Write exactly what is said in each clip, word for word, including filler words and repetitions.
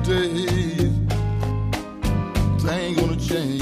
days, they ain't gonna change.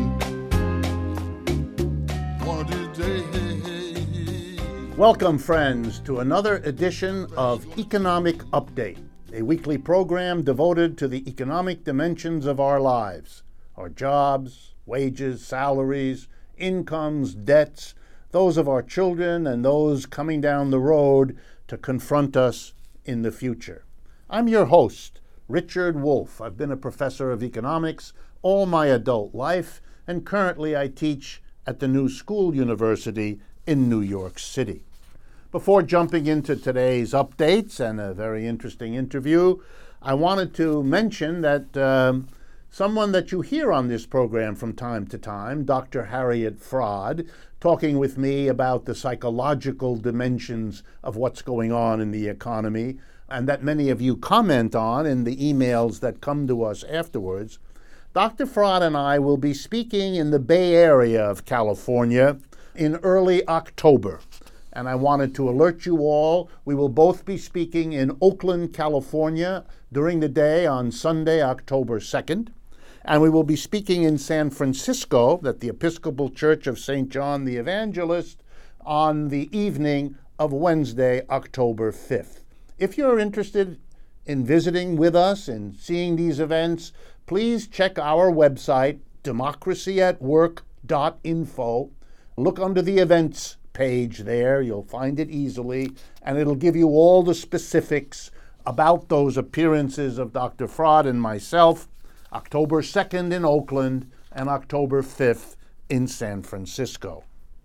One of these days. Welcome, friends, to another edition of Economic Update, a weekly program devoted to the economic dimensions of our lives, our jobs, wages, salaries, incomes, debts, those of our children and those coming down the road to confront us in the future. I'm your host, Richard Wolff. I've been a professor of economics all my adult life, and currently I teach at the New School University in New York City. Before jumping into today's updates and a very interesting interview, I wanted to mention that um, someone that you hear on this program from time to time, Doctor Harriet Fraad, talking with me about the psychological dimensions of what's going on in the economy, and that many of you comment on in the emails that come to us afterwards. Doctor Fraad and I will be speaking in the Bay Area of California in early October. And I wanted to alert you all, we will both be speaking in Oakland, California during the day on Sunday, October second. And we will be speaking in San Francisco at the Episcopal Church of Saint John the Evangelist on the evening of Wednesday, October fifth. If you're interested in visiting with us and seeing these events, please check our website, democracy at work dot info. Look under the events page there. You'll find it easily, and it'll give you all the specifics about those appearances of Doctor Fraad and myself, October second in Oakland and October fifth in San Francisco.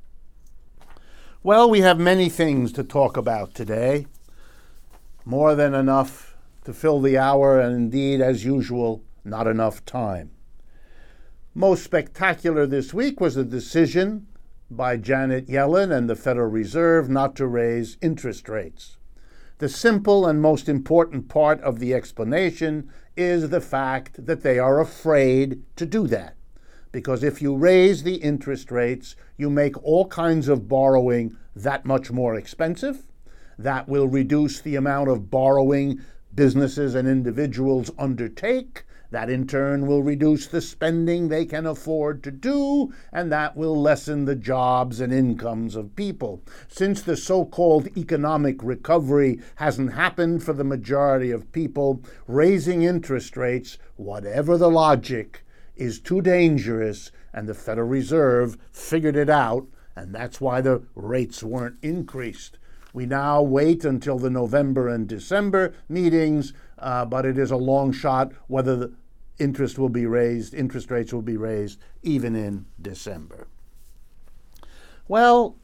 Well, we have many things to talk about today, more than enough to fill the hour, and indeed, as usual, not enough time. Most spectacular this week was the decision by Janet Yellen and the Federal Reserve not to raise interest rates. The simple and most important part of the explanation is the fact that they are afraid to do that. Because if you raise the interest rates, you make all kinds of borrowing that much more expensive. That will reduce the amount of borrowing businesses and individuals undertake. That in turn will reduce the spending they can afford to do, and that will lessen the jobs and incomes of people. Since the so-called economic recovery hasn't happened for the majority of people, raising interest rates, whatever the logic, is too dangerous, and the Federal Reserve figured it out, and that's why the rates weren't increased. We now wait until the November and December meetings, uh, but it is a long shot whether the interest will be raised, interest rates will be raised even in December. Well,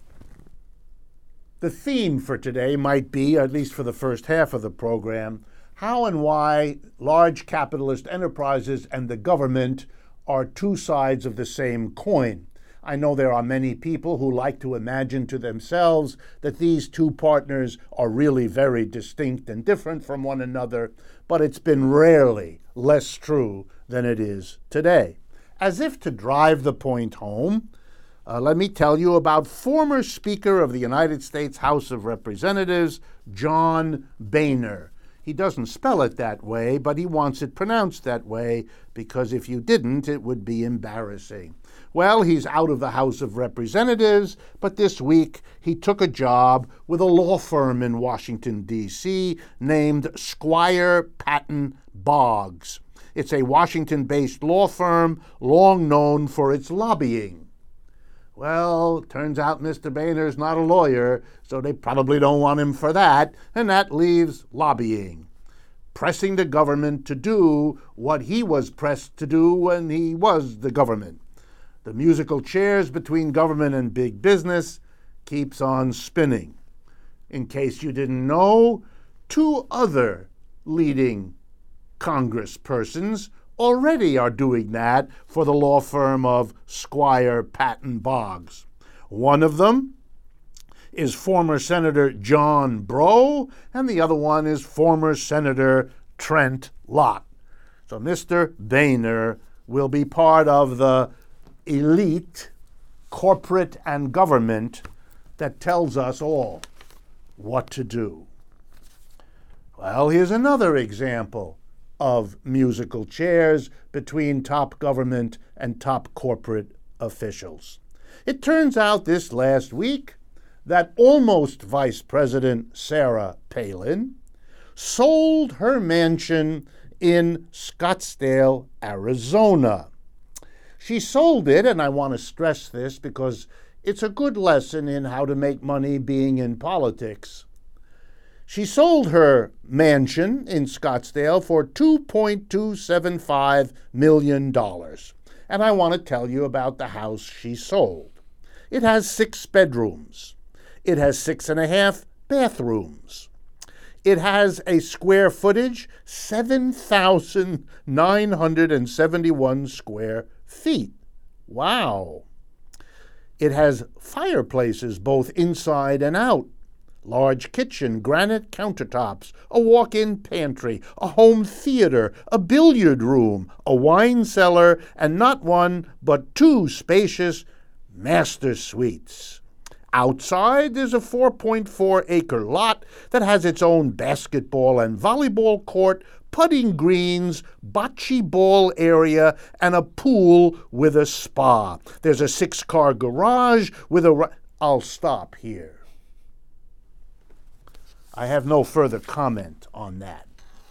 the theme for today might be, at least for the first half of the program, how and why large capitalist enterprises and the government are two sides of the same coin. I know there are many people who like to imagine to themselves that these two partners are really very distinct and different from one another, but it's been rarely less true than it is today. As if to drive the point home, uh, let me tell you about former Speaker of the United States House of Representatives, John Boehner. He doesn't spell it that way, but he wants it pronounced that way, because if you didn't, it would be embarrassing. Well, he's out of the House of Representatives, but this week he took a job with a law firm in Washington, D C named Squire Patton Boggs. It's a Washington-based law firm long known for its lobbying. Well, turns out Mister Boehner's not a lawyer, so they probably don't want him for that, and that leaves lobbying. Pressing the government to do what he was pressed to do when he was the government. The musical chairs between government and big business keeps on spinning. In case you didn't know, two other leading congresspersons already are doing that for the law firm of Squire Patton Boggs. One of them is former Senator John Breaux, and the other one is former Senator Trent Lott. So Mister Boehner will be part of the elite, corporate and government that tells us all what to do. Well, here's another example of musical chairs between top government and top corporate officials. It turns out this last week that almost Vice President Sarah Palin sold her mansion in Scottsdale, Arizona. She sold it, and I want to stress this because it's a good lesson in how to make money being in politics. She sold her mansion in Scottsdale for two point two seven five million dollars. And I want to tell you about the house she sold. It has six bedrooms. It has six and a half bathrooms. It has a square footage, seven thousand nine hundred seventy-one square feet. Wow. It has fireplaces both inside and out, large kitchen, granite countertops, a walk-in pantry, a home theater, a billiard room, a wine cellar, and not one but two spacious master suites. Outside, there's a four point four acre lot that has its own basketball and volleyball court, putting greens, bocce ball area, and a pool with a spa. There's a six-car garage with a... I'll stop here. I have no further comment on that.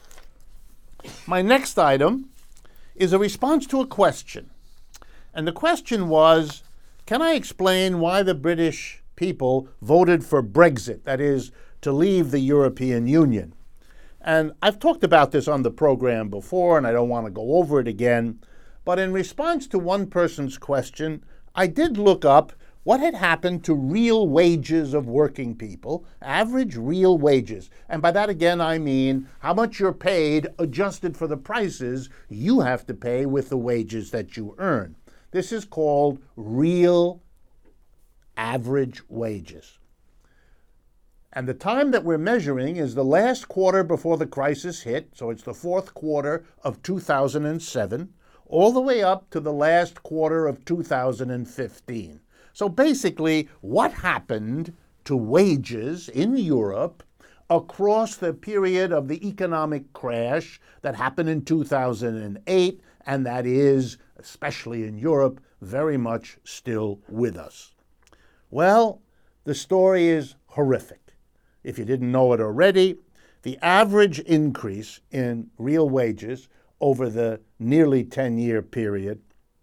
My next item is a response to a question. And the question was, can I explain why the British people voted for Brexit, that is, to leave the European Union? And I've talked about this on the program before, and I don't want to go over it again. But in response to one person's question, I did look up what had happened to real wages of working people, average real wages. And by that, again, I mean how much you're paid adjusted for the prices you have to pay with the wages that you earn. This is called real average wages. And the time that we're measuring is the last quarter before the crisis hit, so it's the fourth quarter of two thousand seven, all the way up to the last quarter of two thousand fifteen. So basically, what happened to wages in Europe across the period of the economic crash that happened in two thousand eight, and that is, especially in Europe, very much still with us? Well, the story is horrific. If you didn't know it already, the average increase in real wages over the nearly ten-year period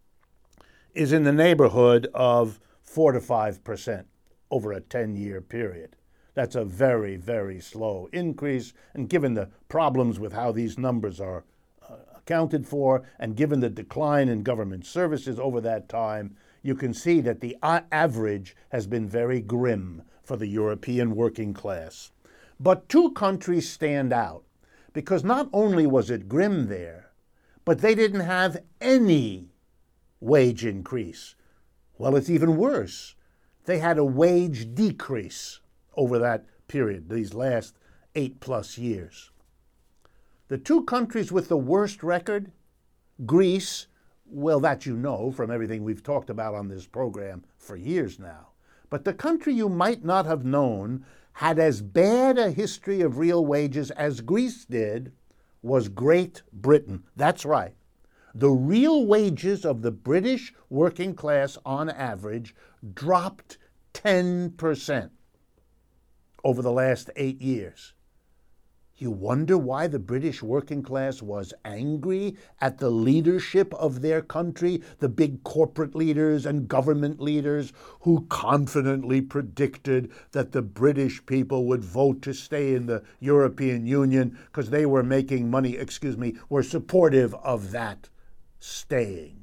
is in the neighborhood of four to five percent over a ten-year period. That's a very, very slow increase, and given the problems with how these numbers are uh, accounted for, and given the decline in government services over that time, you can see that the average has been very grim for the European working class. But two countries stand out, because not only was it grim there, but they didn't have any wage increase. Well, it's even worse. They had a wage decrease over that period, these last eight plus years. The two countries with the worst record, Greece, well, that you know from everything we've talked about on this program for years now. But the country you might not have known had as bad a history of real wages as Greece did was Great Britain. That's right. The real wages of the British working class on average dropped ten percent over the last eight years. You wonder why the British working class was angry at the leadership of their country, the big corporate leaders and government leaders who confidently predicted that the British people would vote to stay in the European Union because they were making money, excuse me, were supportive of that staying.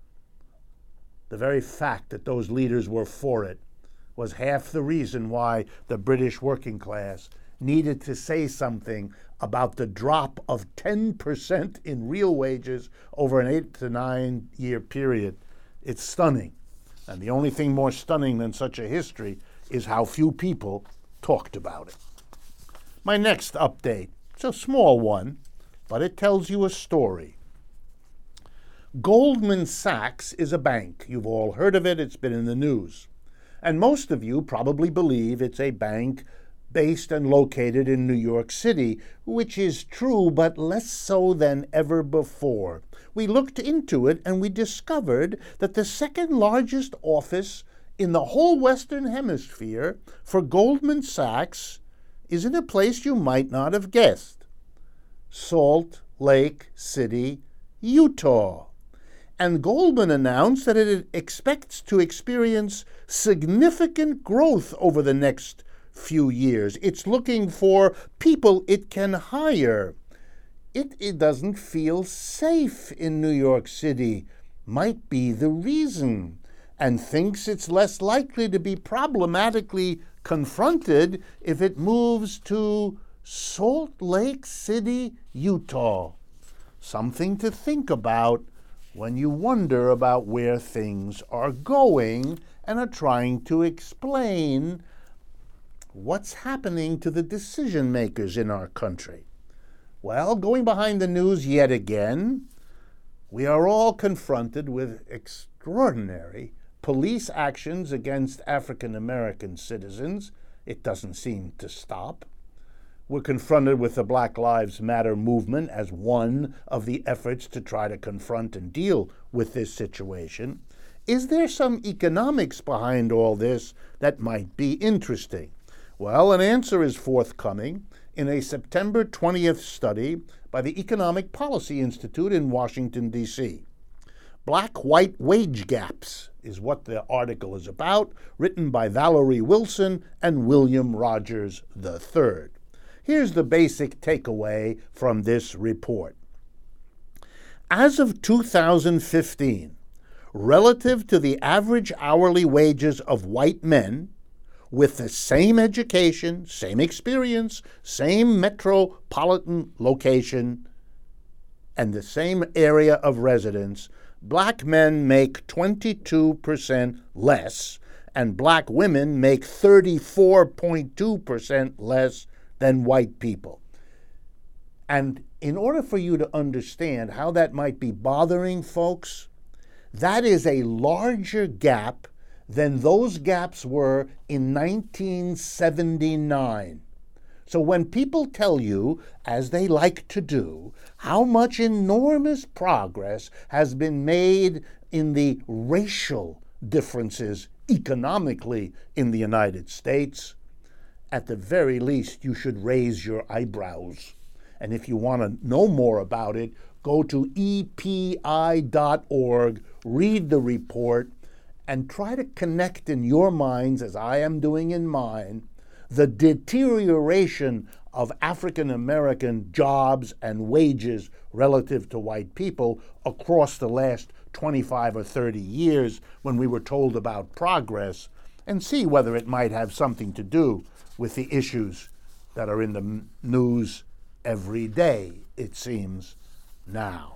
The very fact that those leaders were for it was half the reason why the British working class needed to say something about the drop of ten percent in real wages over an eight to nine year period. It's stunning. And the only thing more stunning than such a history is how few people talked about it. My next update, it's a small one, but it tells you a story. Goldman Sachs is a bank. You've all heard of it. It's been in the news. And most of you probably believe it's a bank based and located in New York City, which is true, but less so than ever before. We looked into it and we discovered that the second largest office in the whole Western Hemisphere for Goldman Sachs is in a place you might not have guessed: Salt Lake City, Utah. And Goldman announced that it expects to experience significant growth over the next few years. It's looking for people it can hire. It, it doesn't feel safe in New York City, might be the reason, and thinks it's less likely to be problematically confronted if it moves to Salt Lake City, Utah. Something to think about when you wonder about where things are going and are trying to explain what's happening to the decision makers in our country. Well, going behind the news yet again, we are all confronted with extraordinary police actions against African American citizens. It doesn't seem to stop. We're confronted with the Black Lives Matter movement as one of the efforts to try to confront and deal with this situation. Is there some economics behind all this that might be interesting? Well, an answer is forthcoming in a September twentieth study by the Economic Policy Institute in Washington, D C Black-white wage gaps is what the article is about, written by Valerie Wilson and William Rogers the third. Here's the basic takeaway from this report. As of two thousand fifteen, relative to the average hourly wages of white men with the same education, same experience, same metropolitan location, and the same area of residence, black men make twenty-two percent less, and black women make thirty-four point two percent less than white people. And in order for you to understand how that might be bothering folks, that is a larger gap than those gaps were in nineteen seventy-nine. So when people tell you, as they like to do, how much enormous progress has been made in the racial differences economically in the United States, at the very least you should raise your eyebrows. And if you want to know more about it, go to E P I dot org, read the report, and try to connect in your minds, as I am doing in mine, the deterioration of African American jobs and wages relative to white people across the last twenty-five or thirty years when we were told about progress, and see whether it might have something to do with the issues that are in the news every day, it seems now.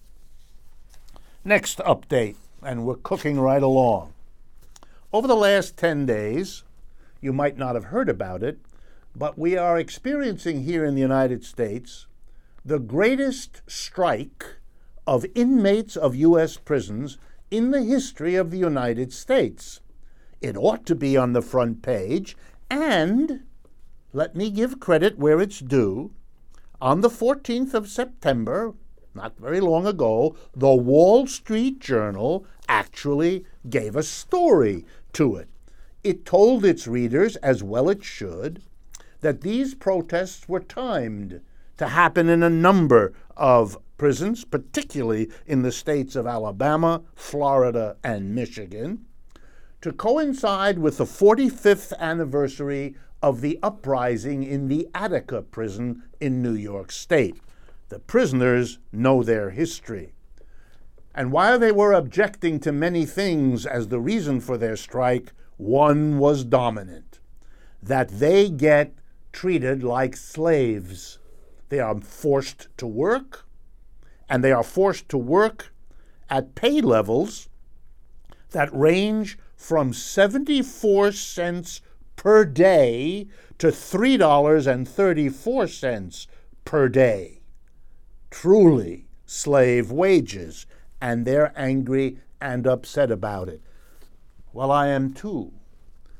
Next update, and we're cooking right along. Over the last ten days, you might not have heard about it, but we are experiencing here in the United States the greatest strike of inmates of U S prisons in the history of the United States. It ought to be on the front page, and let me give credit where it's due. On the fourteenth of September, not very long ago, the Wall Street Journal actually gave a story to it. It told its readers, as well it should, that these protests were timed to happen in a number of prisons, particularly in the states of Alabama, Florida, and Michigan, to coincide with the forty-fifth anniversary of the uprising in the Attica prison in New York State. The prisoners know their history. And while they were objecting to many things as the reason for their strike, one was dominant: that they get treated like slaves. They are forced to work, and they are forced to work at pay levels that range from seventy-four cents per day to three dollars and thirty-four cents per day. Truly slave wages, and they're angry and upset about it. Well, I am too.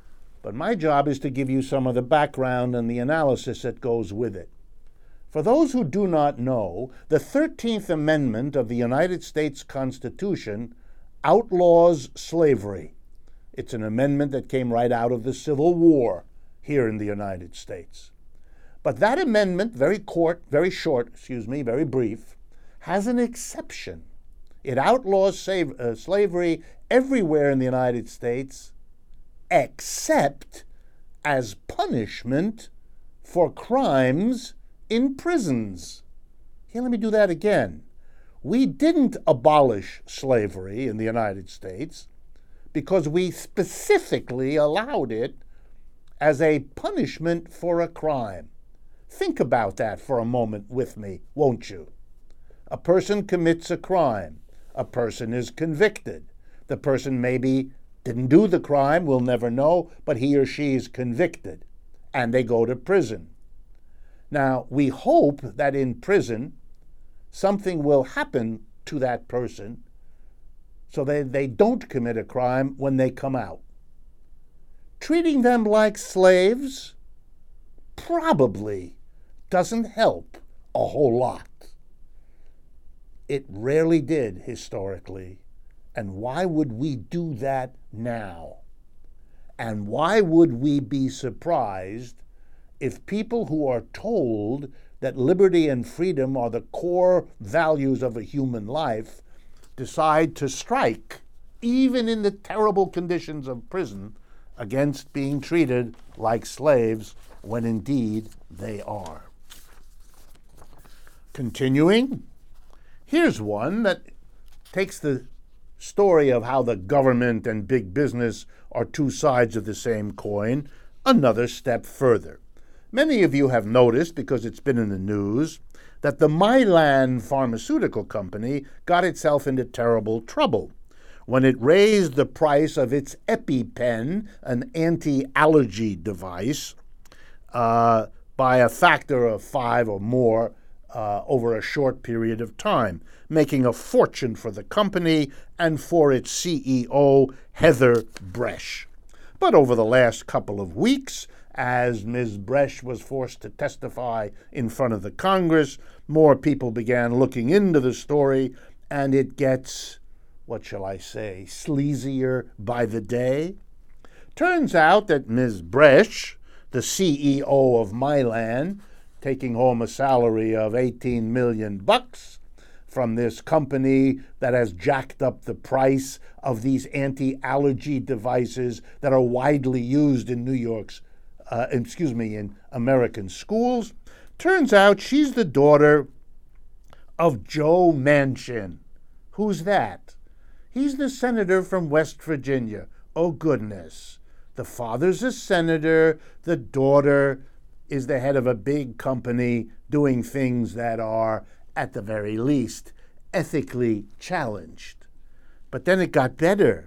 but my job is to give you some of the background and the analysis that goes with it. For those who do not know, the thirteenth Amendment of the United States Constitution outlaws slavery. It's an amendment that came right out of the Civil War here in the United States. But that amendment, very court, very short, excuse me, very brief, has an exception. It outlaws save, uh, slavery everywhere in the United States except as punishment for crimes in prisons. Here, let me do that again. We didn't abolish slavery in the United States because we specifically allowed it as a punishment for a crime. Think about that for a moment with me, won't you? A person commits a crime. A person is convicted. The person maybe didn't do the crime, we'll never know, but he or she is convicted, and they go to prison. Now, we hope that in prison, something will happen to that person so that they don't commit a crime when they come out. Treating them like slaves probably doesn't help a whole lot. It rarely did historically. And why would we do that now? And why would we be surprised if people who are told that liberty and freedom are the core values of a human life decide to strike, even in the terrible conditions of prison, against being treated like slaves when indeed they are? Continuing, here's one that takes the story of how the government and big business are two sides of the same coin another step further. Many of you have noticed, because it's been in the news, that the Mylan pharmaceutical company got itself into terrible trouble when it raised the price of its EpiPen, an anti-allergy device, uh, by a factor of five or more uh, over a short period of time, making a fortune for the company and for its C E O, Heather Bresch. But over the last couple of weeks, as Miz Bresch was forced to testify in front of the Congress, more people began looking into the story, and it gets, what shall I say, sleazier by the day. Turns out that Miz Bresch, the C E O of Mylan, taking home a salary of eighteen million bucks from this company that has jacked up the price of these anti-allergy devices that are widely used in New York's, uh, excuse me, in American schools. Turns out she's the daughter of Joe Manchin. Who's that? He's the senator from West Virginia. Oh, goodness. The father's a senator. The daughter is the head of a big company doing things that are, at the very least, ethically challenged. But then it got better.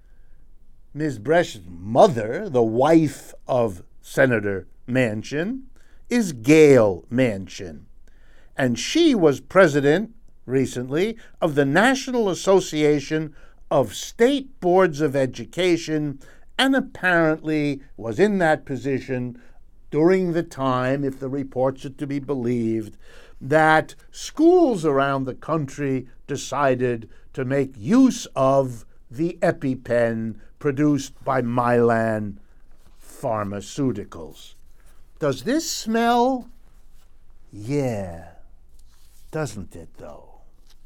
Miz Bresch's mother, the wife of Senator Manchin, is Gail Manchin. And she was president recently of the National Association of State Boards of Education, and apparently was in that position during the time, if the reports are to be believed, that schools around the country decided to make use of the EpiPen produced by Mylan Pharmaceuticals. Does this smell? Yeah. Doesn't it, though?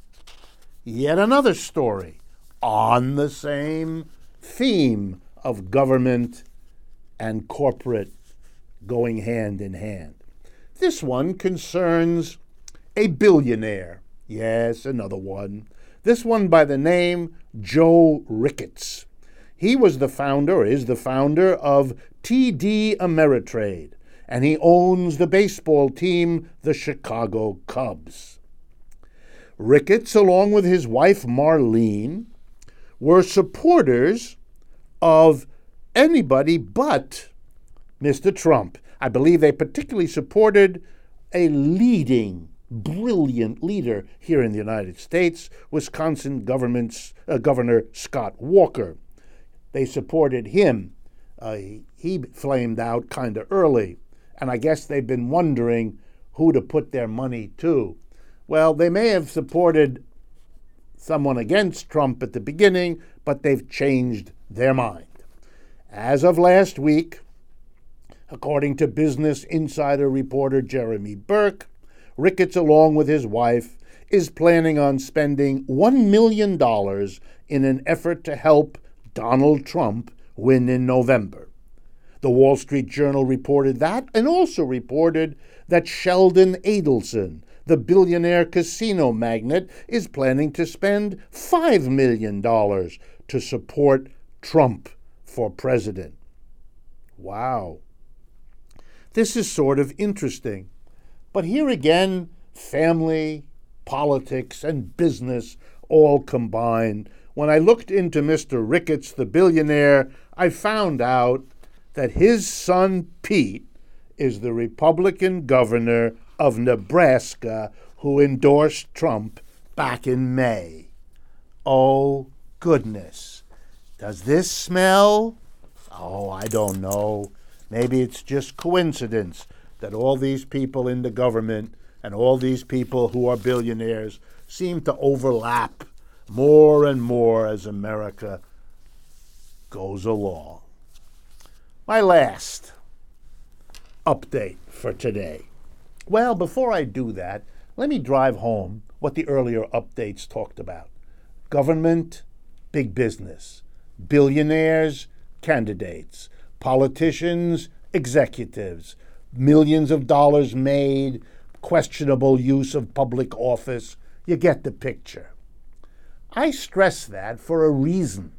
Yet another story on the same theme of government and corporate going hand in hand. This one concerns a billionaire. Yes, another one. This one by the name Joe Ricketts. He was the founder, or is the founder, of T D Ameritrade, and he owns the baseball team, the Chicago Cubs. Ricketts, along with his wife Marlene, were supporters of anybody but Mister Trump. I believe they particularly supported a leading, brilliant leader here in the United States, Wisconsin government's, uh, Governor Scott Walker. They supported him Uh, he, he flamed out kind of early, and I guess they've been wondering who to put their money to. Well, they may have supported someone against Trump at the beginning, but they've changed their mind. As of last week, according to Business Insider reporter Jeremy Burke, Ricketts, along with his wife, is planning on spending one million dollars in an effort to help Donald Trump win in November. The Wall Street Journal reported that, and also reported that Sheldon Adelson, the billionaire casino magnate, is planning to spend five million dollars to support Trump for president. Wow. This is sort of interesting. But here again, family, politics, and business all combined. When I looked into Mister Ricketts, the billionaire, I found out that his son, Pete, is the Republican governor of Nebraska who endorsed Trump back in May. Oh, goodness. Does this smell? Oh, I don't know. Maybe it's just coincidence that all these people in the government and all these people who are billionaires seem to overlap more and more as America goes along. My last update for today. Well, before I do that, let me drive home what the earlier updates talked about. Government, big business. Billionaires, candidates. Politicians, executives. Millions of dollars made, questionable use of public office. You get the picture. I stress that for a reason.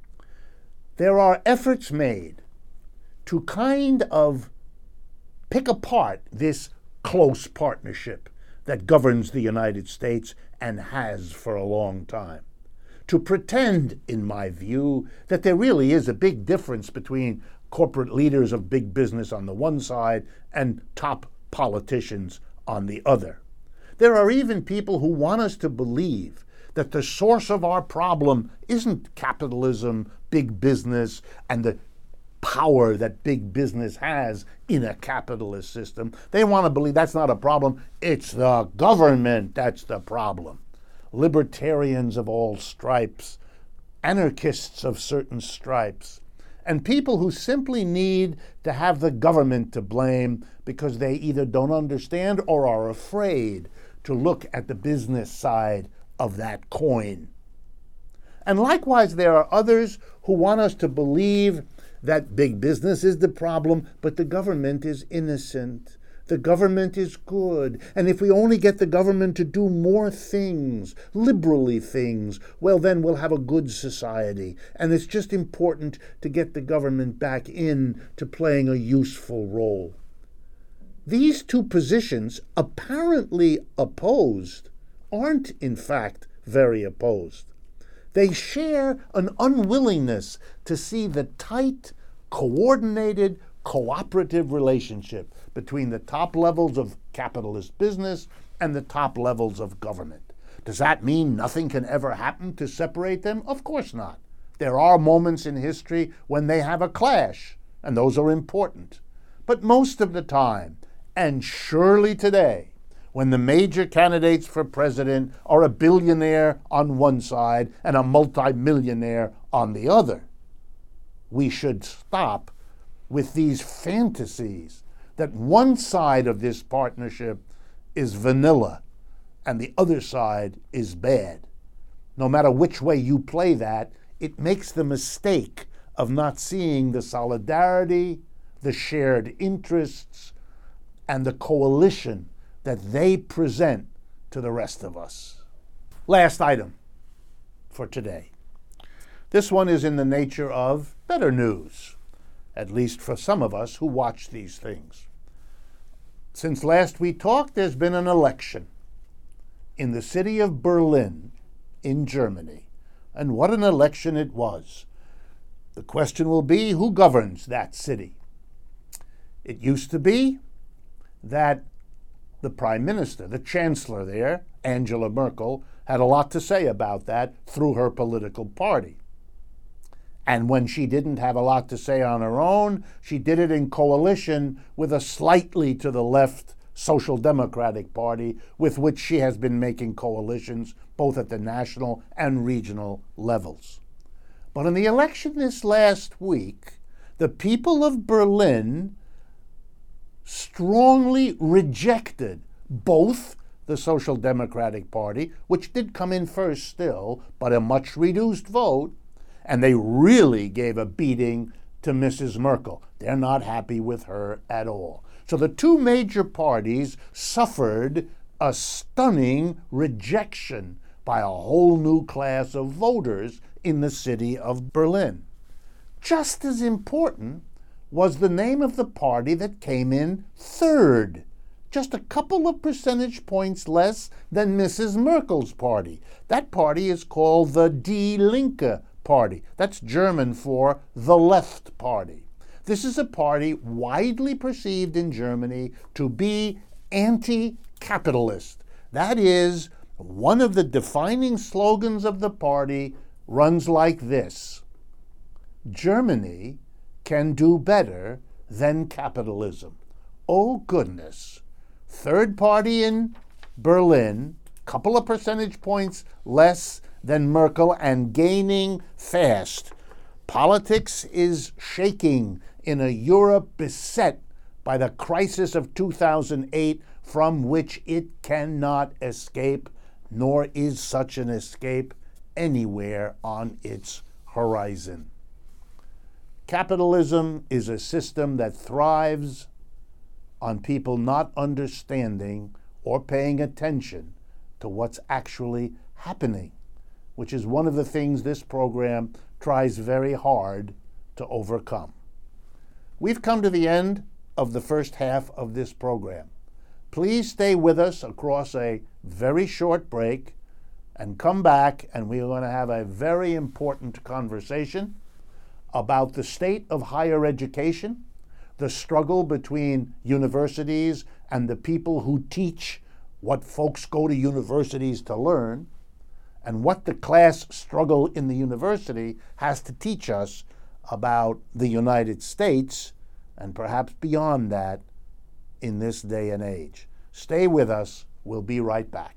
There are efforts made to kind of pick apart this close partnership that governs the United States and has for a long time. To pretend, in my view, that there really is a big difference between corporate leaders of big business on the one side and top politicians on the other. There are even people who want us to believe that the source of our problem isn't capitalism, big business, and the power that big business has in a capitalist system. They want to believe that's not a problem. It's the government that's the problem. Libertarians of all stripes, anarchists of certain stripes, and people who simply need to have the government to blame because they either don't understand or are afraid to look at the business side of that coin. And likewise, there are others who want us to believe that big business is the problem, but the government is innocent. The government is good. And if we only get the government to do more things, liberally things, well, then we'll have a good society. And it's just important to get the government back in to playing a useful role. These two positions, apparently opposed, aren't in fact very opposed. They share an unwillingness to see the tight, coordinated, cooperative relationship between the top levels of capitalist business and the top levels of government. Does that mean nothing can ever happen to separate them? Of course not. There are moments in history when they have a clash, and those are important. But most of the time, and surely today, when the major candidates for president are a billionaire on one side and a multimillionaire on the other, we should stop with these fantasies that one side of this partnership is vanilla and the other side is bad. No matter which way you play that, it makes the mistake of not seeing the solidarity, the shared interests, and the coalition that they present to the rest of us. Last item for today. This one is in the nature of better news, at least for some of us who watch these things. Since last we talked, there's been an election in the city of Berlin in Germany. And what an election it was. The question will be, who governs that city? It used to be that the prime minister, the chancellor there, Angela Merkel, had a lot to say about that through her political party. And when she didn't have a lot to say on her own, she did it in coalition with a slightly to the left Social Democratic Party, with which she has been making coalitions both at the national and regional levels. But in the election this last week, the people of Berlin strongly rejected both the Social Democratic Party, which did come in first still, but a much reduced vote, and they really gave a beating to Missus Merkel. They're not happy with her at all. So the two major parties suffered a stunning rejection by a whole new class of voters in the city of Berlin. Just as important was the name of the party that came in third, just a couple of percentage points less than Missus Merkel's party. That party is called the Die Linke Party. That's German for the Left Party. This is a party widely perceived in Germany to be anti-capitalist. That is, one of the defining slogans of the party runs like this: Germany can do better than capitalism. Oh goodness. Third party in Berlin, couple of percentage points less than Merkel and gaining fast. Politics is shaking in a Europe beset by the crisis of two thousand eight, from which it cannot escape, nor is such an escape anywhere on its horizon. Capitalism is a system that thrives on people not understanding or paying attention to what's actually happening, which is one of the things this program tries very hard to overcome. We've come to the end of the first half of this program. Please stay with us across a very short break and come back, and we're going to have a very important conversation about the state of higher education, the struggle between universities and the people who teach what folks go to universities to learn, and what the class struggle in the university has to teach us about the United States, and perhaps beyond that, in this day and age. Stay with us. We'll be right back.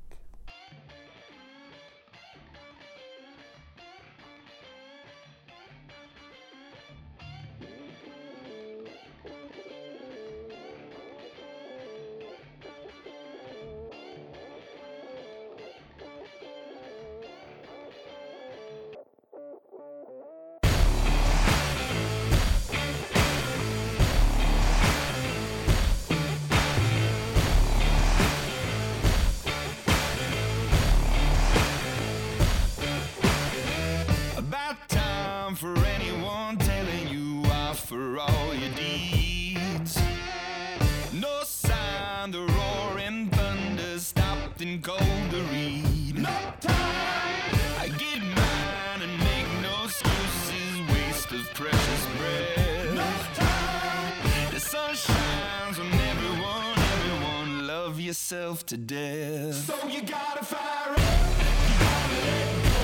For anyone telling you off for all your deeds. No sign the roaring thunder stopped and cold to read. No time! I get mine and make no excuses, waste of precious breath. No time! The sun shines on everyone, everyone, love yourself to death. So you gotta fire up, you gotta let go.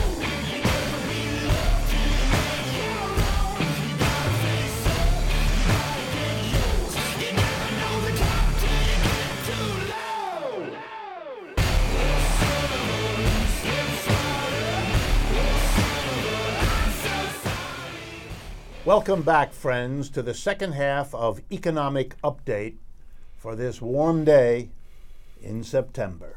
Welcome back, friends, to the second half of Economic Update for this warm day in September.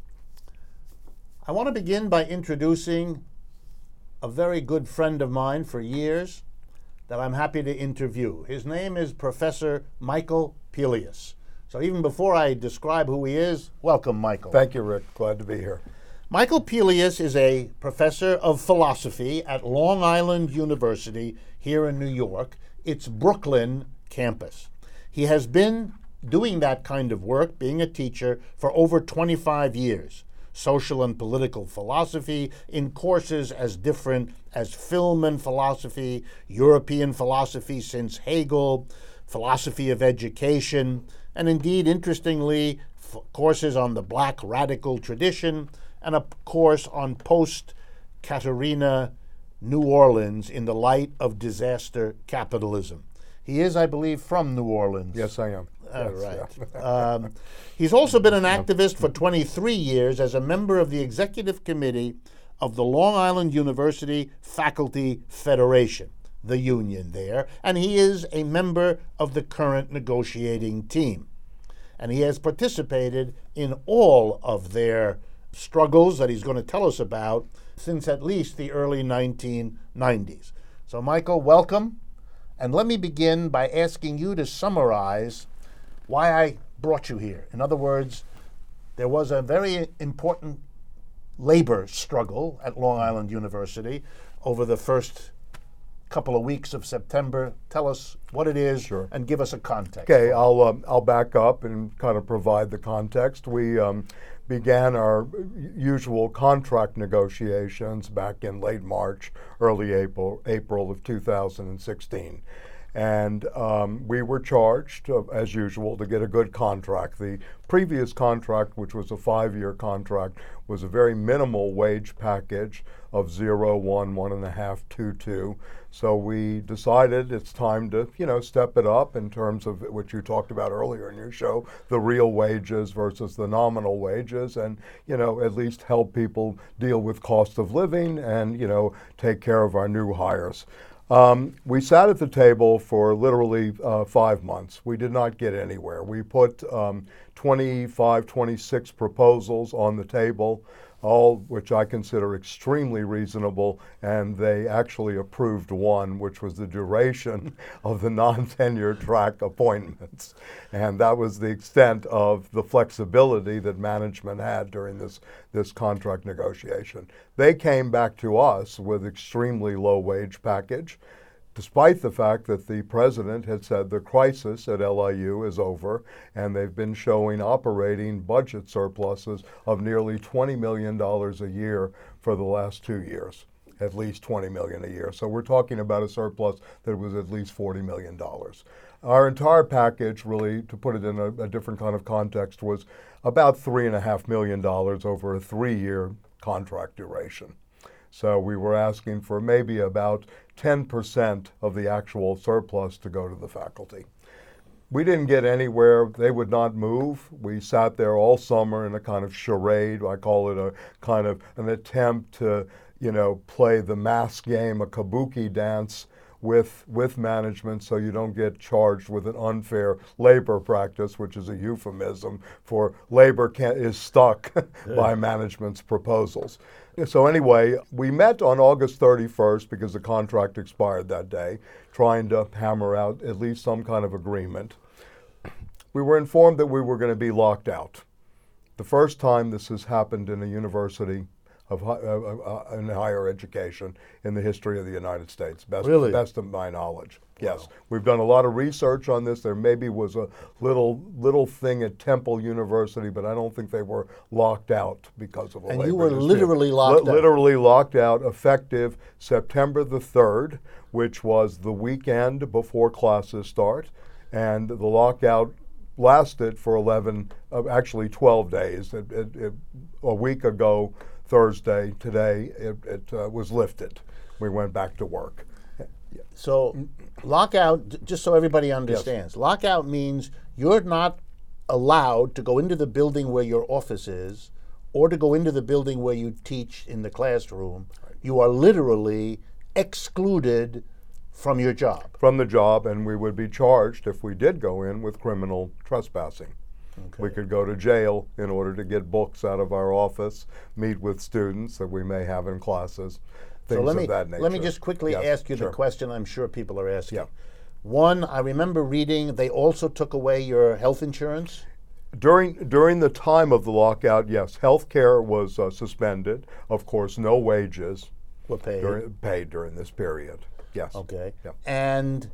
I want to begin by introducing a very good friend of mine for years that I'm happy to interview. His name is Professor Michael Pelias. So even before I describe who he is, welcome, Michael. Thank you, Rick. Glad to be here. Michael Pelias is a professor of philosophy at Long Island University here in New York, its Brooklyn campus. He has been doing that kind of work, being a teacher, for over twenty-five years. Social and political philosophy in courses as different as film and philosophy, European philosophy since Hegel, philosophy of education, and indeed, interestingly, f- courses on the Black radical tradition, and a course on post-Katerina New Orleans in the light of disaster capitalism. He is, I believe, from New Orleans. Yes, I am. All Yes, right. yeah. um, he's also been an activist for twenty-three years as a member of the executive committee of the Long Island University Faculty Federation, the union there, and he is a member of the current negotiating team. And he has participated in all of their struggles that he's going to tell us about since at least the early nineteen nineties. So, Michael, welcome. And let me begin by asking you to summarize why I brought you here. In other words, there was a very important labor struggle at Long Island University over the first couple of weeks of September. Tell us what it is Sure. and give us a context. Okay, I'll um, I'll back up and kind of provide the context. We um, began our usual contract negotiations back in late March, early April, April of two thousand sixteen. And um, we were charged, uh, as usual, to get a good contract. The previous contract, which was a five-year contract, was a very minimal wage package of zero, one, one and a half, two, two. So we decided it's time to, you know, step it up in terms of what you talked about earlier in your show, the real wages versus the nominal wages, and, you know, at least help people deal with cost of living and, you know, take care of our new hires. Um, we sat at the table for literally uh, five months. We did not get anywhere. We put um, twenty-five, twenty-six proposals on the table, all which I consider extremely reasonable, and they actually approved one, which was the duration of the non-tenure track appointments. And that was the extent of the flexibility that management had during this, this contract negotiation. They came back to us with extremely low wage package, despite the fact that the president had said the crisis at L I U is over, and they've been showing operating budget surpluses of nearly twenty million dollars a year for the last two years, at least twenty million dollars a year. So we're talking about a surplus that was at least forty million dollars. Our entire package, really, to put it in a, a different kind of context, was about three and a half million dollars over a three-year contract duration. So we were asking for maybe about ten percent of the actual surplus to go to the faculty. We didn't get anywhere. They would not move. We sat there all summer in a kind of charade. I call it a kind of an attempt to, you know, play the mask game, a kabuki dance with with management, so you don't get charged with an unfair labor practice, which is a euphemism for labor can, is stuck by management's proposals. So anyway, we met on August thirty-first because the contract expired that day, trying to hammer out at least some kind of agreement. We were informed that we were going to be locked out. The first time this has happened in a university of hi- uh, uh, in higher education in the history of the United States, best, Really? best of my knowledge. Yes, we've done a lot of research on this. There maybe was a little little thing at Temple University, but I don't think they were locked out because of a And labor you were dispute. literally locked Li- out. Literally locked out, effective September the third, which was the weekend before classes start, and the lockout lasted for eleven, uh, actually twelve days. It, it, it, a week ago, Thursday, today, it, it uh, was lifted. We went back to work. So, lockout, j- just so everybody understands, lockout means you're not allowed to go into the building where your office is or to go into the building where you teach in the classroom. You are literally excluded from your job. From the job, and we would be charged if we did go in with criminal trespassing. Okay. We could go to jail in order to get books out of our office, meet with students that we may have in classes, things So let of me that nature. let me just quickly Yes, ask you sure. the question I'm sure people are asking. Yeah. One, I remember reading they also took away your health insurance. During during the time of the lockout, yes, health care was uh, suspended. Of course, no wages Were paid. during, paid during this period. Yes. Okay. Yeah. And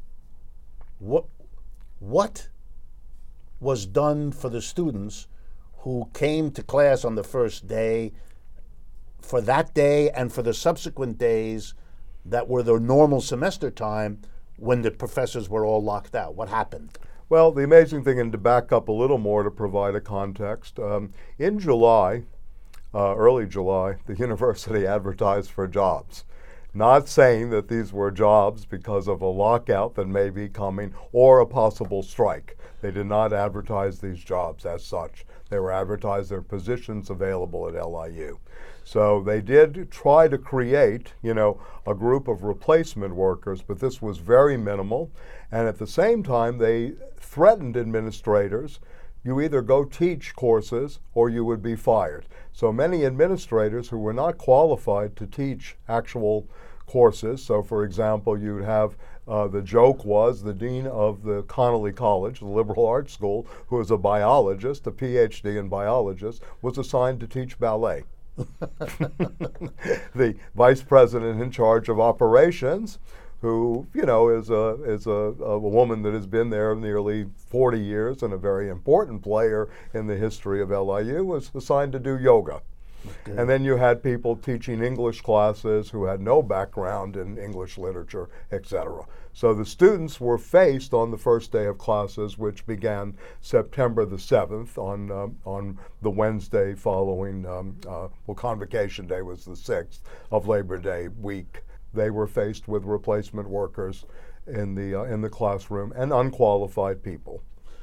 what what was done for the students who came to class on the first day, for that day and for the subsequent days that were the normal semester time when the professors were all locked out? What happened? Well, the amazing thing, and to back up a little more to provide a context, um, in July, uh, early July, the university advertised for jobs. not saying that these were jobs because of a lockout that may be coming or a possible strike. They did not advertise these jobs as such. They were advertised their positions available at L I U. So they did try to create, you know, a group of replacement workers, but this was very minimal. And at the same time, they threatened administrators, you either go teach courses or you would be fired. So many administrators who were not qualified to teach actual courses, so for example, you'd have, uh, the joke was the dean of the Connolly College, the liberal arts school, who was a biologist, a P H D in biologist, was assigned to teach ballet. The vice president in charge of operations, who, you know, is a is a, a woman that has been there nearly forty years and a very important player in the history of L I U, was assigned to do yoga. Okay. And then you had people teaching English classes who had no background in English literature, et cetera. So the students were faced on the first day of classes, which began September the seventh, on um, on the Wednesday following, um, uh, well, Convocation Day was the sixth of Labor Day week. They were faced with replacement workers in the uh, in the classroom and unqualified people.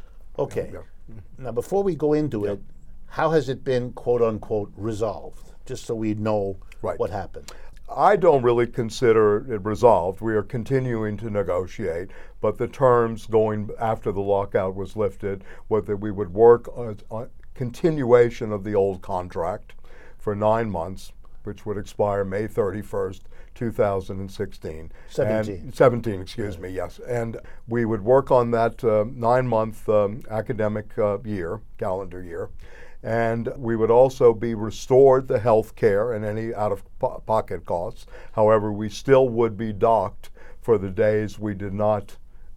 Okay. Yeah. Now, before we go into Yeah. it, how has it been, quote unquote, resolved? Just so we know Right. what happened. I don't really consider it resolved. We are continuing to negotiate, but the terms going after the lockout was lifted were that we would work on a continuation of the old contract for nine months, which would expire May thirty-first, two thousand sixteen. Seventeen. And seventeen, excuse me, yes. And we would work on that uh, nine-month um, academic uh, year, calendar year. And we would also be restored the health care and any out-of-pocket costs. However, we still would be docked for the days we did not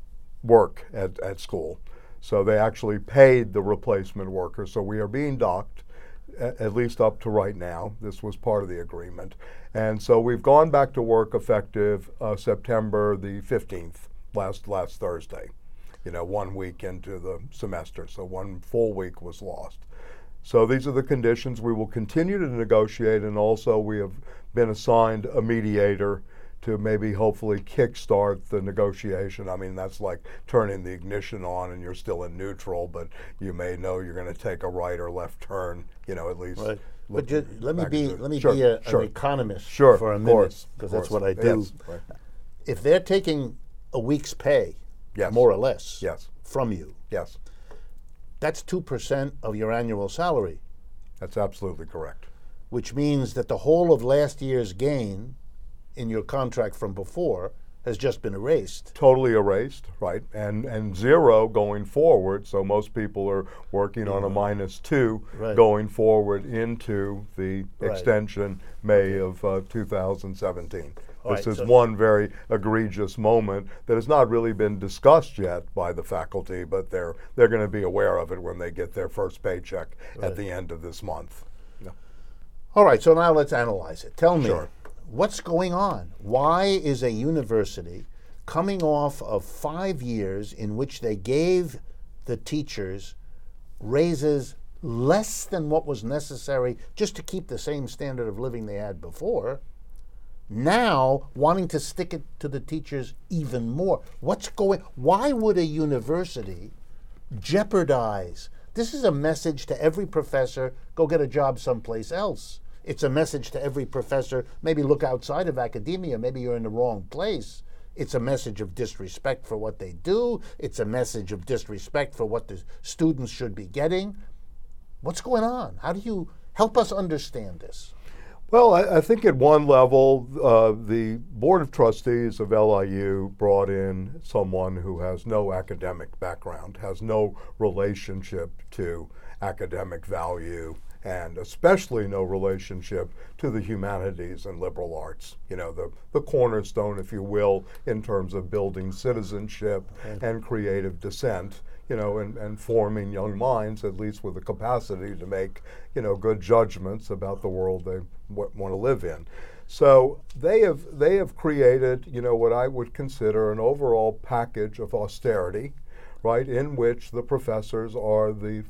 work at, at school. So they actually paid the replacement workers. So we are being docked, a- at least up to right now. This was part of the agreement. And so we've gone back to work effective uh, September the fifteenth, last, last Thursday, you know, one week into the semester. So one full week was lost. So these are the conditions. We will continue to negotiate, and also we have been assigned a mediator to maybe hopefully kickstart the negotiation. I mean, that's like turning the ignition on and you're still in neutral, but you may know you're going to take a right or left turn, you know, at least. Right. look But ju- let me back be into it. let me Sure, be a, sure. an economist Sure, for a of minute, course, because of that's course. what I do. Yes, right. If they're taking a week's pay, Yes. more or less, Yes. from you, Yes, that's two percent of your annual salary, that's absolutely correct. which means that the whole of last year's gain in your contract from before has just been erased. Totally erased, right, and and zero going forward. So most people are working on a minus two Right. going forward into the Right. extension May of uh, two thousand seventeen. All This right, is so- one very egregious moment that has not really been discussed yet by the faculty, but they're they're going to be aware of it when they get their first paycheck Right. at the end of this month. Yeah. All right, so now let's analyze it. Tell me, Sure. what's going on? Why is a university coming off of five years in which they gave the teachers raises less than what was necessary just to keep the same standard of living they had before, now wanting to stick it to the teachers even more? What's going, why would a university jeopardize? This is a message to every professor, go get a job someplace else. It's a message to every professor, maybe look outside of academia, maybe you're in the wrong place. It's a message of disrespect for what they do. It's a message of disrespect for what the students should be getting. What's going on? How do you help us understand this? Well, I, I think at one level, uh, the Board of Trustees of L I U brought in someone who has no academic background, has no relationship to academic value, and especially no relationship to the humanities and liberal arts. You know, the, the cornerstone, if you will, in terms of building citizenship okay. and creative dissent, you know, and, and forming young minds, at least with the capacity to make, you know, good judgments about the world they w- want to live in. So they have they have created, you know, what I would consider an overall package of austerity, right, in which the professors are the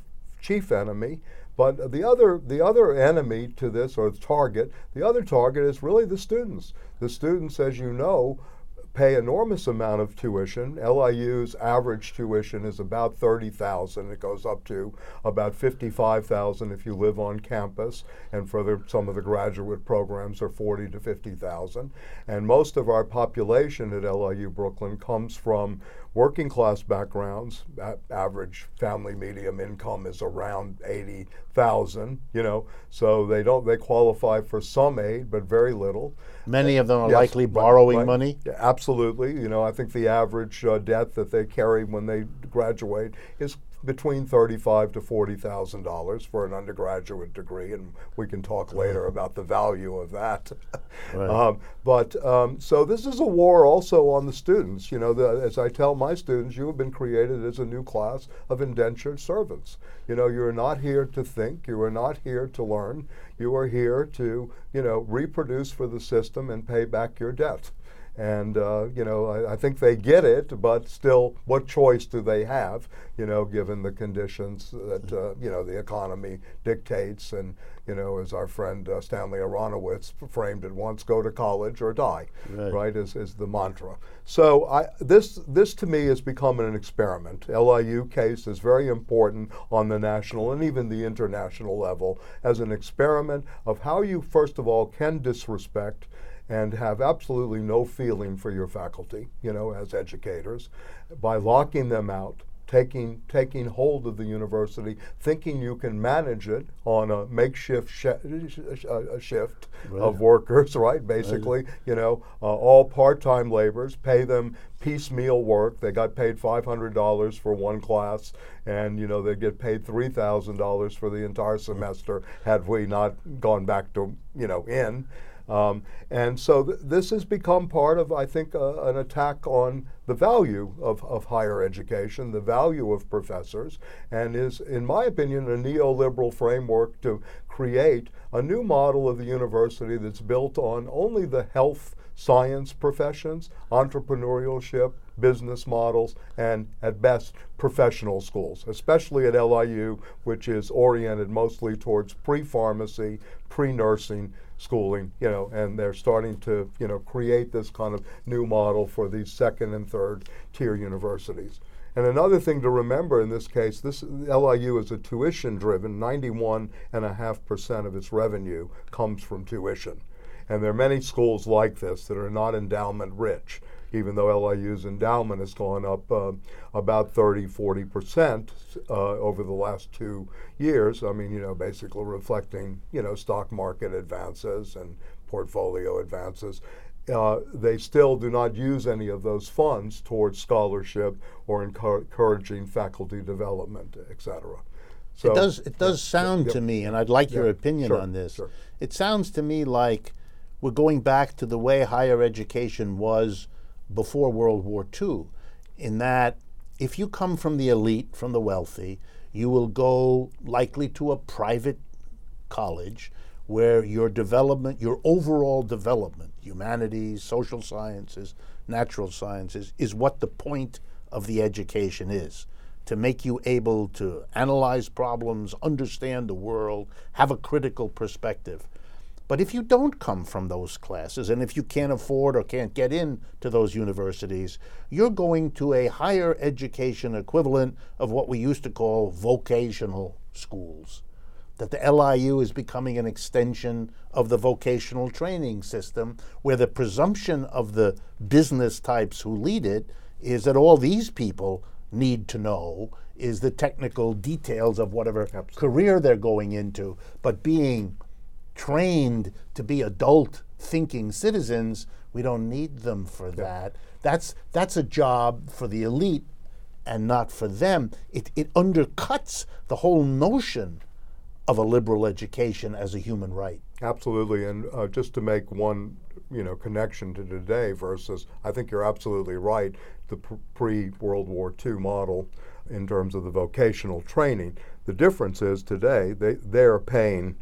chief enemy. But the other, the other enemy to this, or the target, the other target is really the students. The students, as you know, pay enormous amount of tuition. L I U's average tuition is about thirty thousand dollars. It goes up to about fifty-five thousand dollars if you live on campus, and for the, some of the graduate programs are forty to fifty thousand dollars. And most of our population at L I U Brooklyn comes from working class backgrounds. A- average family medium income is around eighty thousand, you know, so they don't, they qualify for some aid, but very little. Many of them are Yes, likely right, borrowing right. money. Yeah, absolutely. You know, I think the average uh, debt that they carry when they graduate is between thirty-five to forty thousand dollars for an undergraduate degree, and we can talk later about the value of that. Right. um, but um, so this is a war also on the students. You know, the, as I tell my students, you have been created as a new class of indentured servants. You know, you are not here to think. You are not here to learn. You are here to, you know, reproduce for the system and pay back your debt. And, uh, you know, I, I think they get it, but still, what choice do they have, you know, given the conditions that, uh, you know, the economy dictates? And, you know, as our friend uh, Stanley Aronowitz framed it once, go to college or die, Right. right, is, is the mantra. So I, this, this to me has become an experiment. L I U case is very important on the national and even the international level as an experiment of how you, first of all, can disrespect and have absolutely no feeling for your faculty, you know, as educators, by locking them out, taking taking hold of the university, thinking you can manage it on a makeshift sh- sh- a shift Right. of workers, right? Basically, you know, uh, all part-time laborers, pay them piecemeal work. They got paid five hundred dollars for one class, and you know they get paid three thousand dollars for the entire semester had we not gone back to, you know, in. Um, and so th- this has become part of, I think, uh, an attack on the value of, of higher education, the value of professors, and is, in my opinion, a neoliberal framework to create a new model of the university that's built on only the health science professions, entrepreneurship, business models, and at best professional schools, especially at L I U, which is oriented mostly towards pre-pharmacy, pre-nursing schooling, you know, and they're starting to, you know, create this kind of new model for these second and third tier universities. And another thing to remember in this case, this L I U is a tuition driven, ninety-one point five percent of its revenue comes from tuition. And there are many schools like this that are not endowment rich, even though L I U's endowment has gone up uh, about thirty, forty percent uh, over the last two years. I mean, you know, basically reflecting, you know, stock market advances and portfolio advances. Uh, they still do not use any of those funds towards scholarship or encour- encouraging faculty development, et cetera. So, it does. It does yeah, sound yeah, to me, and I'd like yeah, your opinion sure, on this. sure. It sounds to me like we're going back to the way higher education was before World War Two, in that if you come from the elite, from the wealthy, you will go likely to a private college where your development, your overall development, humanities, social sciences, natural sciences, is what the point of the education is, to make you able to analyze problems, understand the world, have a critical perspective. But if you don't come from those classes, and if you can't afford or can't get into those universities, you're going to a higher education equivalent of what we used to call vocational schools. That the L I U is becoming an extension of the vocational training system, where the presumption of the business types who lead it is that all these people need to know is the technical details of whatever Absolutely. career they're going into. But being trained to be adult thinking citizens, we don't need them for that. That's that's a job for the elite and not for them. It it undercuts the whole notion of a liberal education as a human right. Absolutely, and uh, just to make one, you know, connection to today versus, I think you're absolutely right, the pr- pre-World War Two model in terms of the vocational training. The difference is today they they're paying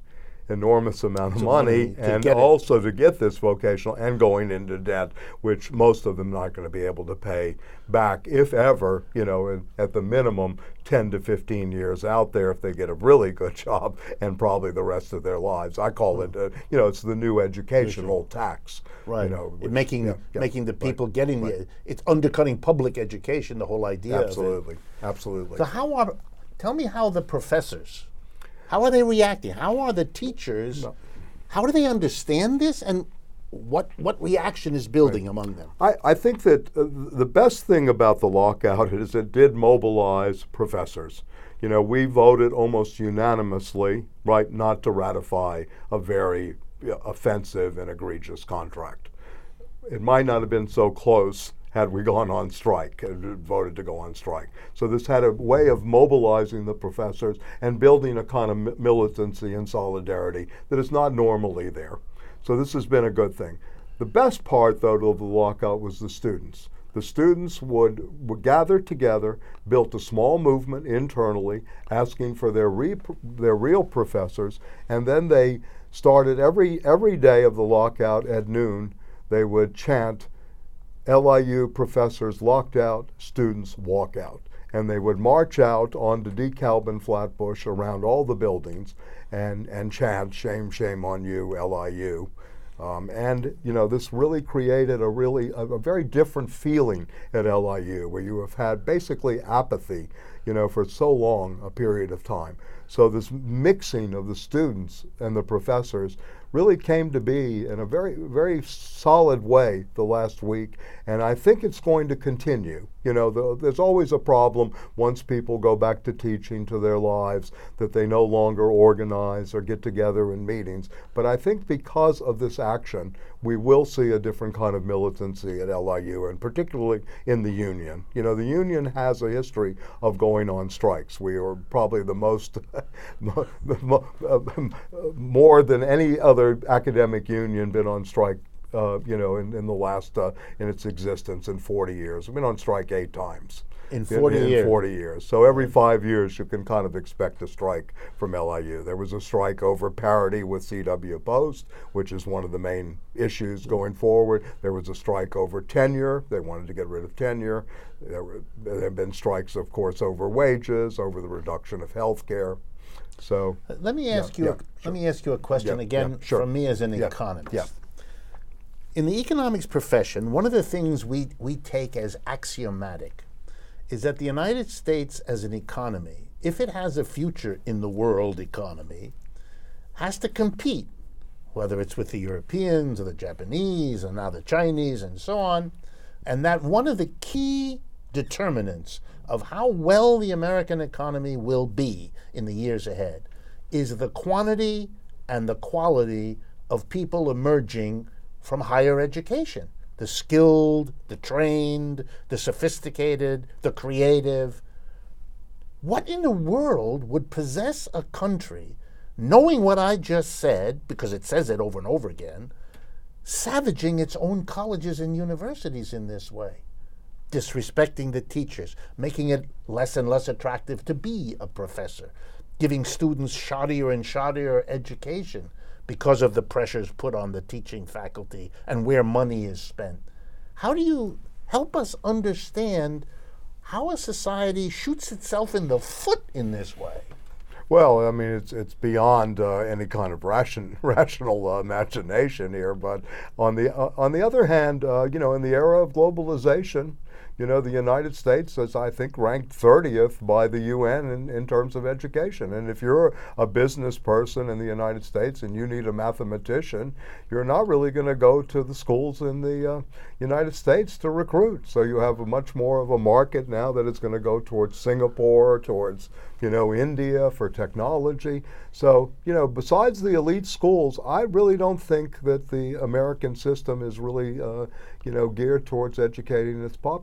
enormous amount of To money, money to and get it. also to get this vocational and going into debt, which most of them not going to be able to pay back, if ever, you know, in, at the minimum ten to fifteen years out there if they get a really good job, and probably the rest of their lives. I call it, uh, you know, it's the new educational tax. Right. You know, It which- making yeah, yeah, making the right, people getting right. the it's undercutting public education, the whole idea of it. Absolutely, absolutely. So how are tell me how the professors, how are they reacting? How are the teachers? How do they understand this, and what what reaction is building among them? I, I think that uh, the best thing about the lockout is it did mobilize professors. You know, we voted almost unanimously, right, not to ratify a very uh, offensive and egregious contract. It might not have been so close had we gone on strike and voted to go on strike. So this had a way of mobilizing the professors and building a kind of mi- militancy and solidarity that is not normally there. So this has been a good thing. The best part, though, of the lockout was the students. The students would, would gather together, built a small movement internally, asking for their, re- their real professors, and then they started every, every day of the lockout at noon, they would chant, L I U professors locked out, students walk out. And they would march out onto DeKalb and Flatbush around all the buildings and, and chant, shame, shame on you, L I U. Um, and, you know, this really created a really, a, a very different feeling at L I U, where you have had basically apathy, you know, for so long a period of time. So this mixing of the students and the professors really came to be in a very, very solid way the last week, and I think it's going to continue. You know, the, there's always a problem once people go back to teaching to their lives that they no longer organize or get together in meetings. But I think because of this action, we will see a different kind of militancy at L I U, and particularly in the union. You know, the union has a history of going on strikes. We are probably the most, more than any other academic union, been on strike Uh, you know, in, in the last, uh, in its existence in forty years. We've been on strike eight times. In forty in, in years. forty years. So every five years you can kind of expect a strike from L I U. There was a strike over parity with C W Post, which is one of the main issues going forward. There was a strike over tenure. They wanted to get rid of tenure. There, were, there have been strikes, of course, over wages, over the reduction of health care. So Let me ask yeah, you. yeah, a, sure. Let me ask you a question Yeah, again yeah, sure. from me as an Yeah, economist. yeah. In the economics profession, one of the things we, we take as axiomatic is that the United States as an economy, if it has a future in the world economy, has to compete, whether it's with the Europeans or the Japanese or now the Chinese and so on, and that one of the key determinants of how well the American economy will be in the years ahead is the quantity and the quality of people emerging from higher education. The skilled, the trained, the sophisticated, the creative. What in the world would possess a country, knowing what I just said, because it says it over and over again, savaging its own colleges and universities in this way? Disrespecting the teachers, making it less and less attractive to be a professor, giving students shoddier and shoddier education because of the pressures put on the teaching faculty and where money is spent. How do you help us understand how a society shoots itself in the foot in this way? Well, I mean, it's it's beyond uh, any kind of ration, rational uh, imagination here. But on the uh, on the other hand, uh, you know, in the era of globalization, you know, the United States is, I think, ranked thirtieth by the U N in, in terms of education. And if you're a business person in the United States and you need a mathematician, you're not really going to go to the schools in the uh, United States to recruit. So you have a much more of a market now that is going to go towards Singapore, towards, you know, India for technology. So, you know, besides the elite schools, I really don't think that the American system is really, uh, you know, geared towards educating its populace.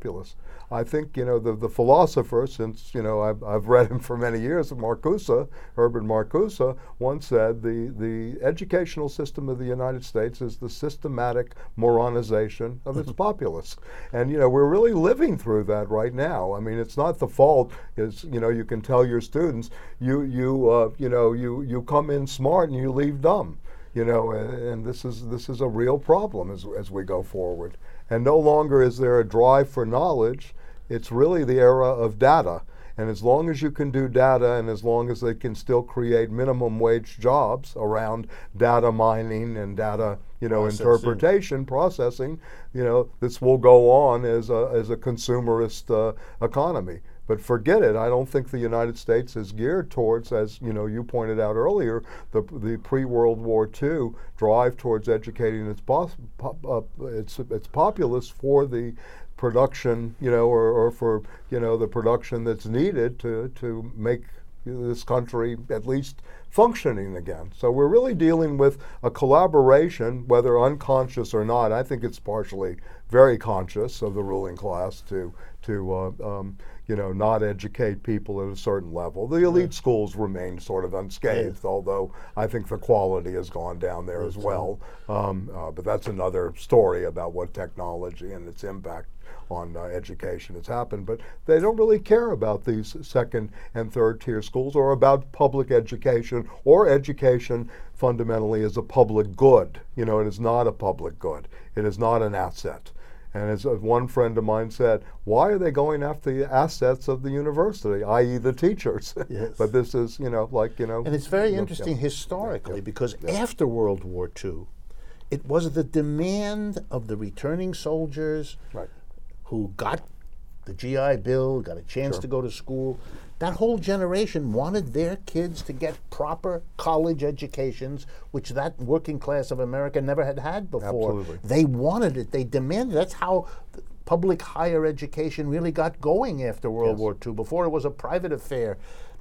populace. I think, you know, the, the philosopher, since, you know, I've, I've read him for many years, Marcuse, Herbert Marcuse, once said the, the educational system of the United States is the systematic moronization of its populace. And, you know, we're really living through that right now. I mean, it's not the fault, is, you know, you can tell your students, you, you, uh, you know, you, you come in smart and you leave dumb. You know, and, and this is this is a real problem as as we go forward. And no longer is there a drive for knowledge. It's really the era of data. And as long as you can do data, and as long as they can still create minimum wage jobs around data mining and data, you know, Processing. interpretation, processing, you know, this will go on as a as a consumerist uh, economy. But forget it, I don't think the United States is geared towards, as you know, you pointed out earlier, the, the pre-World War Two drive towards educating its, pos- pop, uh, its, its populace for the production, you know, or, or for, you know, the production that's needed to, to make this country at least functioning again. So we're really dealing with a collaboration, whether unconscious or not. I think it's partially very conscious of the ruling class to, to uh, um, you know, not educate people at a certain level. The elite schools remain sort of unscathed, Yeah. although I think the quality has gone down there as well. Um, uh, but that's another story about what technology and its impact on uh, education has happened. But they don't really care about these second and third tier schools or about public education, or education fundamentally as a public good. You know, it is not a public good. It is not an asset. And as uh, one friend of mine said, why are they going after the assets of the university, that is the teachers? Yes. But this is, you know, like, you know. And it's very look, interesting yeah. historically, Yeah. because Yeah. after World War Two, it was the demand of the returning soldiers Right. who got the G I Bill, got a chance Sure. to go to school. That whole generation wanted their kids to get proper college educations, which that working class of America never had had before. Absolutely. They wanted it. They demanded. That's how th- public higher education really got going after World Yes. War Two. Before it was a private affair.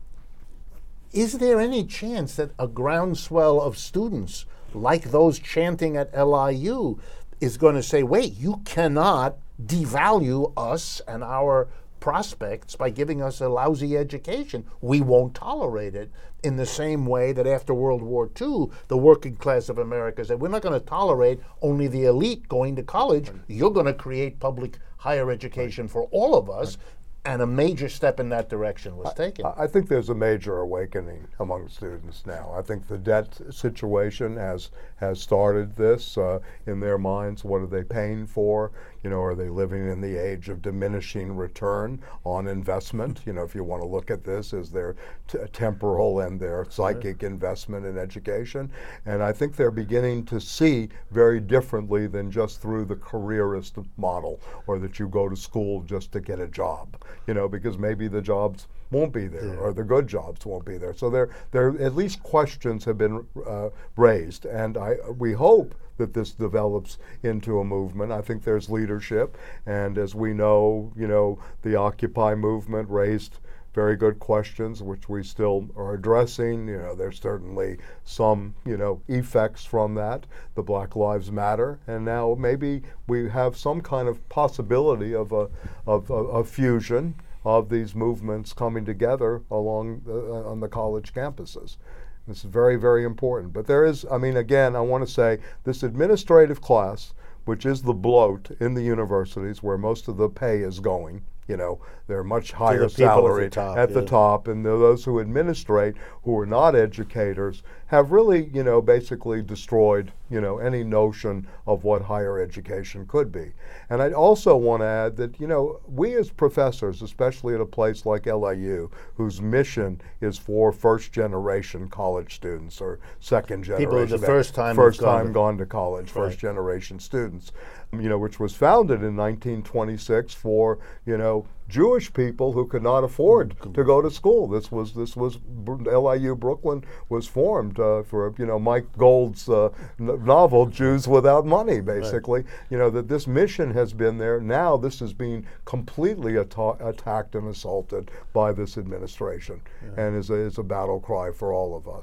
Is there any chance that a groundswell of students like those chanting at L I U is going to say, wait, you cannot devalue us and our prospects by giving us a lousy education? We won't tolerate it, in the same way that after World War Two, the working class of America said, we're not going to tolerate only the elite going to college. You're going to create public higher education for all of us. And a major step in that direction was taken. I I think there's a major awakening among students now. I think the debt situation has has started this uh, in their minds. What are they paying for? You know, are they living in the age of diminishing return on investment? You know, if you want to look at this as their t- temporal and their psychic investment in education. And I think they're beginning to see very differently than just through the careerist model, or that you go to school just to get a job. You know, because maybe the jobs won't be there, Yeah. or the good jobs won't be there. So there, there at least questions have been uh, raised, and I we hope that this develops into a movement. I think there's leadership, and as we know, you know, the Occupy movement raised very good questions, which we still are addressing. You know, there's certainly some, you know, effects from that. The Black Lives Matter, and now maybe we have some kind of possibility of a of a, a fusion of these movements coming together along the, uh, on the college campuses. This is very, very important. But there is, I mean, again, I want to say this administrative class, which is the bloat in the universities where most of the pay is going. You know, they're much higher the people at the salary top, at the yeah. top, and the- those who administrate, who are not educators, have really, you know, basically destroyed, you know, any notion of what higher education could be. And I also want to add that, you know, we as professors, especially at a place like L I U, whose mission is for first generation college students or second generation, People who the first time first have gone time to- gone to college, Right. first generation students, you know, which was founded in nineteen twenty-six for, you know, Jewish people who could not afford to go to school. This was this was L I U Brooklyn was formed uh, for, you know, Mike Gold's uh, n- novel Jews Without Money, basically. You know, that this mission has been there. Now this is being completely atta- attacked and assaulted by this administration, and is a, is a battle cry for all of us.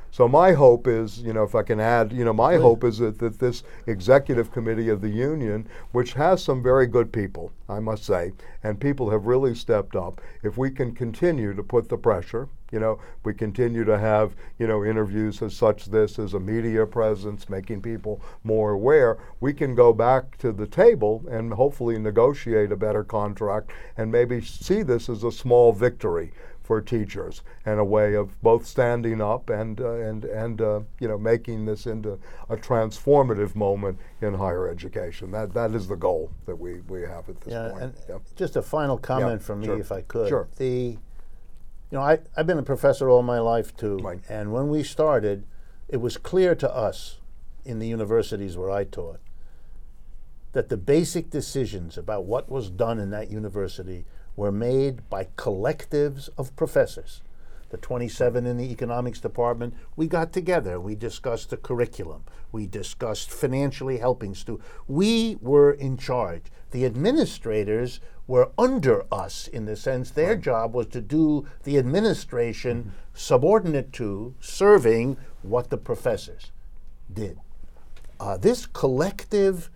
So my hope is, you know, if I can add, you know, my Please. hope is that, that this executive committee of the union, which has some very good people, I must say, and people have really stepped up, if we can continue to put the pressure, you know, we continue to have, you know, interviews as such this, as a media presence, making people more aware, we can go back to the table and hopefully negotiate a better contract and maybe see this as a small victory for teachers and a way of both standing up and uh, and and uh, you know, making this into a transformative moment in higher education. That that is the goal that we, we have at this Yeah, point. and Yep. just a final comment Yeah, from me, sure. if I could. Sure. The, you know, I, I've been a professor all my life too, Right. and when we started, it was clear to us in the universities where I taught that the basic decisions about what was done in that university were made by collectives of professors. The twenty-seven in the economics department, we got together, we discussed the curriculum, we discussed financially helping students. We were in charge. The administrators were under us in the sense their job was to do the administration mm-hmm. subordinate to serving what the professors did. Uh, this collective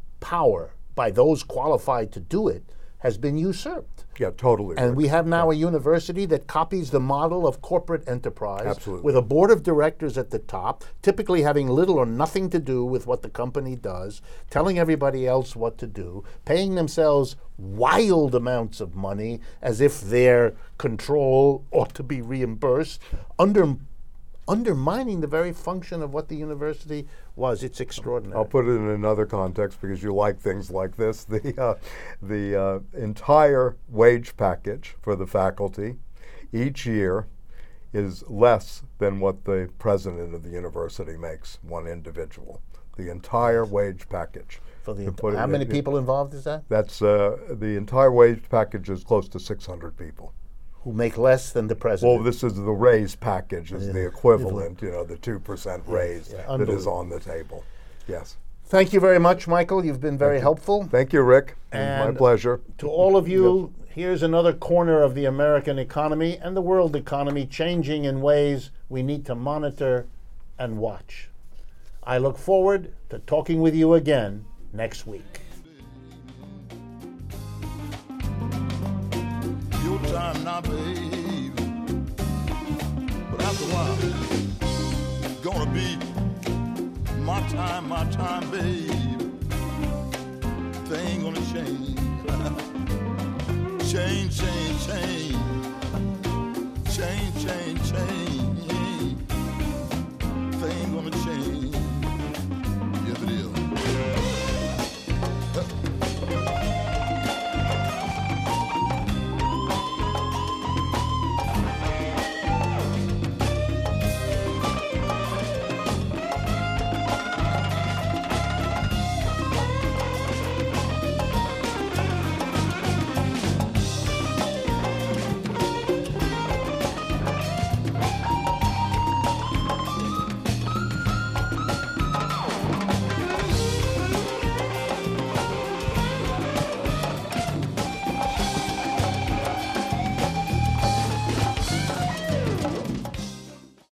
power by those qualified to do it has been usurped. Yeah, totally. And we have now a university that copies the model of corporate enterprise Absolutely. with a board of directors at the top, typically having little or nothing to do with what the company does, telling everybody else what to do, paying themselves wild amounts of money as if their control ought to be reimbursed, under undermining the very function of what the university was. It's extraordinary. I'll put it in another context because you like things like this. The, uh, the uh, entire wage package for the faculty each year is less than what the president of the university makes, one individual. The entire wage package. For the To ent- put it how in- many in- people involved is that? That's uh, the entire wage package is close to six hundred people. Who make less than the president? Well, this is the raise package, is the equivalent, you know, the two percent raise yeah, that is unbelievable. on the table. Yes. Thank you very much, Michael. You've been very helpful. Thank you, Rick. It was my And pleasure. To all of you, here's another corner of the American economy and the world economy changing in ways we need to monitor and watch. I look forward to talking with you again next week. Your time now, babe. But after a while, it's gonna be my time, my time, babe. Thing gonna change. change, change, change. Change, change, change.